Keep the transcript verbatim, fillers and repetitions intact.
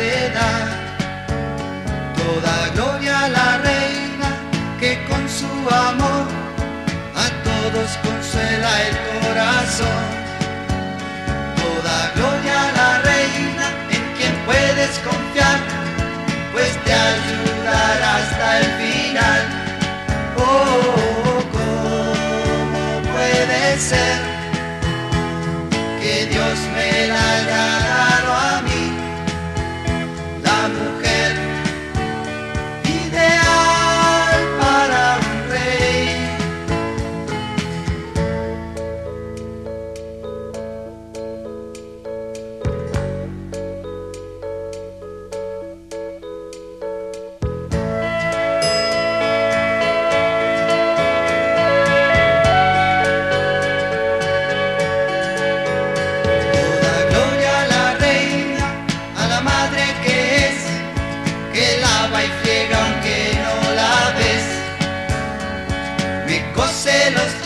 le da. Toda gloria a la reina que con su amor a todos consuela el corazón. Toda gloria a la reina en quien puedes confiar, pues te ayudará hasta el final. Oh, ¿cómo puede ser que Dios me la haya dado a mí? La mujer ideal para un rey. Toda gloria a la reina, a la madre que es, que lava y friega aunque no la ves, me cose los